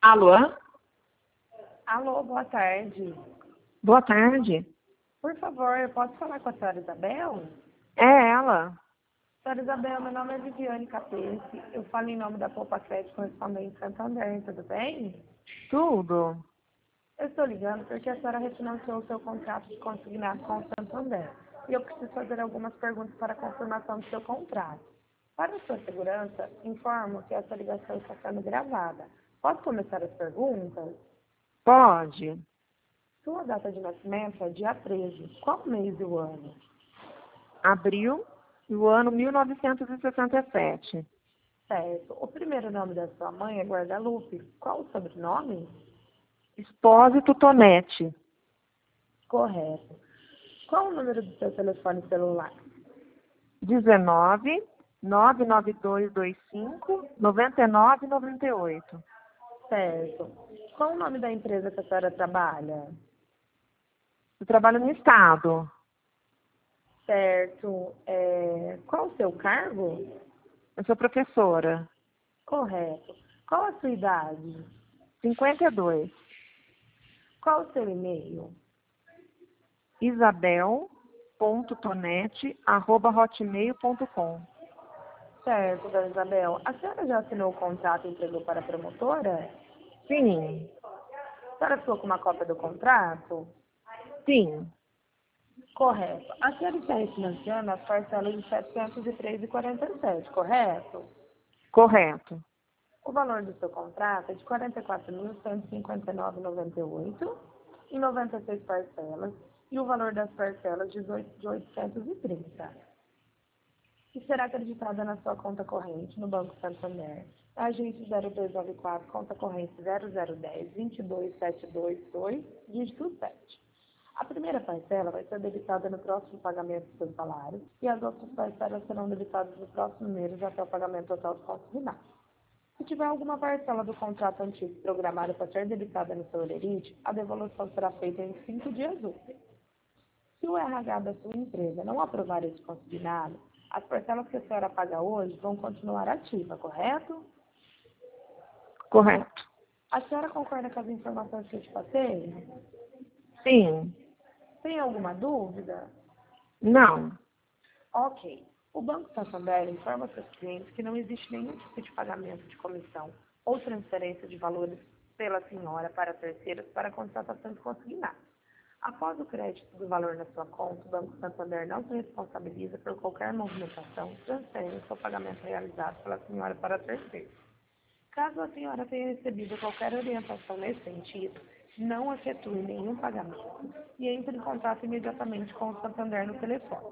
Alô? Alô, boa tarde. Boa tarde. Por favor, eu posso falar com a senhora Isabel? É ela. Senhora Isabel, meu nome é Viviane Capese. Eu falo em nome da Poupa Crédito Correspondente Santander, tudo bem? Tudo. Eu estou ligando porque a senhora refinanciou o seu contrato de consignado com o Santander. E eu preciso fazer algumas perguntas para a confirmação do seu contrato. Para a sua segurança, informo que essa ligação está sendo gravada. Posso começar as perguntas? Pode. Sua data de nascimento é dia 13. Qual mês e o ano? Abril do ano 1967. Certo. O primeiro nome da sua mãe é Guadalupe. Qual o sobrenome? Expósito Tonete. Correto. Qual o número do seu telefone celular? 19 99225 9998. Certo. Qual o nome da empresa que a senhora trabalha? Eu trabalho no Estado. Certo. Qual o seu cargo? Eu sou professora. Correto. Qual a sua idade? 52. Qual o seu e-mail? Isabel.tonete@hotmail.com. Certo, dona Isabel. A senhora já assinou o contrato e entregou para a promotora? Sim. A senhora ficou com uma cópia do contrato? Sim. Correto. A senhora está refinanciando as parcelas de 703,47, correto? Correto. O valor do seu contrato é de R$ 44.159,98 em 96 parcelas e o valor das parcelas de 830. E será acreditada na sua conta corrente no Banco Santander. Agente 0294, conta corrente 0010-22722, dígito 7. A primeira parcela vai ser debitada no próximo pagamento do seu salário e as outras parcelas serão debitadas no próximo mês até o pagamento total do consignado. Se tiver alguma parcela do contrato antigo programada para ser debitada no seu holerite, a devolução será feita em 5 dias úteis. Se o RH da sua empresa não aprovar esse consignado, as parcelas que a senhora paga hoje vão continuar ativas, correto? Correto. A senhora concorda com as informações que eu te passei? Sim. Tem alguma dúvida? Não. Ok. O Banco Santander informa seus clientes que não existe nenhum tipo de pagamento de comissão ou transferência de valores pela senhora para terceiros para contratação de consignado. Após o crédito do valor na sua conta, o Banco Santander não se responsabiliza por qualquer movimentação, transferência ou pagamento realizado pela senhora para terceiros. Caso a senhora tenha recebido qualquer orientação nesse sentido, não efetue nenhum pagamento e entre em contato imediatamente com o Santander no telefone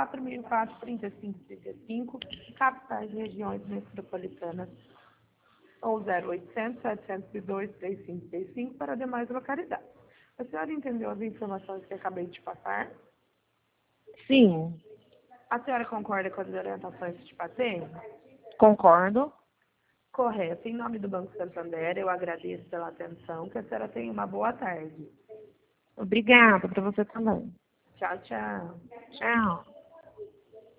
4004-3535, capitais e regiões metropolitanas, ou 0800-702-3535 para demais localidades. A senhora entendeu as informações que acabei de passar? Sim. A senhora concorda com as orientações que te passei? Concordo. Correto. Em nome do Banco Santander, eu agradeço pela atenção. Que a senhora tenha uma boa tarde. Obrigada para você também. Tchau, tchau. Tchau.